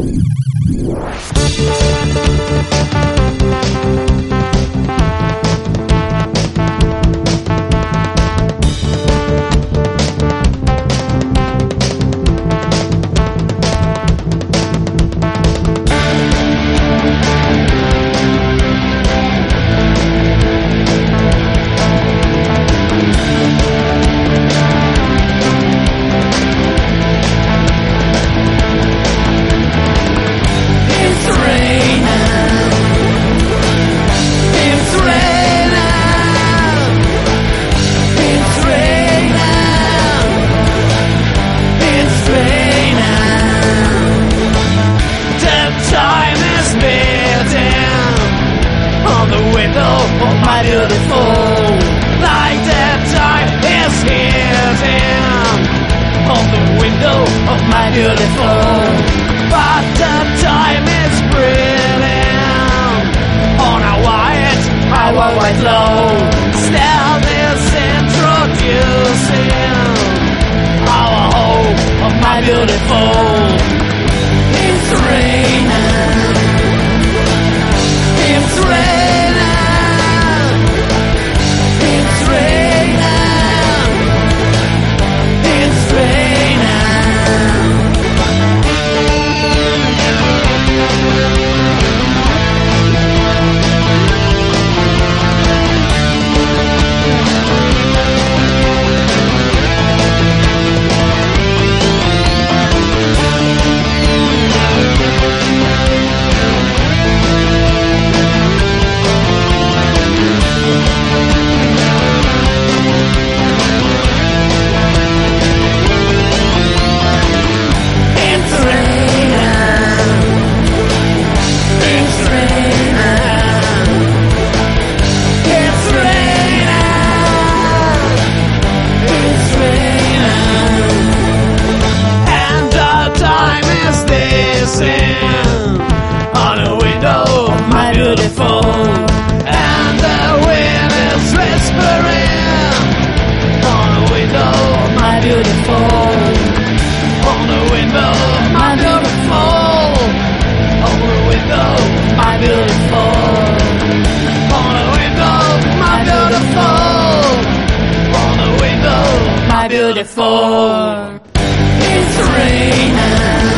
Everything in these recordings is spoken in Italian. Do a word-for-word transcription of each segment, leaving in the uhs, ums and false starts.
Beautiful. It's raining.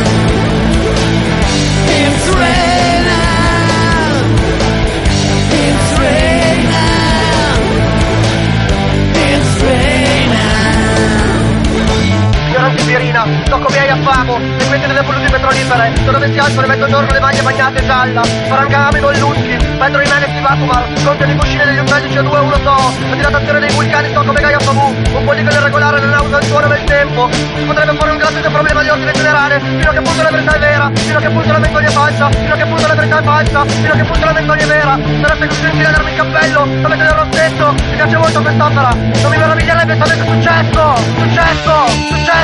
It's raining. It's raining. It's raining. Signora Sibirina, so come hai affamo, le mette delle polluti petrolifere, dove si alzano e mezzogiorno le maglie bagnate gialla, Farangami con Luzzi, Pedro Jimenez di Vacuvar, conte di cuscine degli uccelli C O due uno so, la dilatazione dei vulcani so come Gaia Famu, un poligono irregolare non ha uso il suono del tempo, si potrebbe porre un gratuito problema di ordine generale, fino a che punto la verità è vera, fino a che punto la menzogna è falsa, fino a che punto la verità è falsa, fino a che punto la menzogna è vera, sareste costretti a darmi il cappello, sapete del rossetto, mi piace molto quest'opera, non mi meraviglierebbe se avesse successo, successo, successo.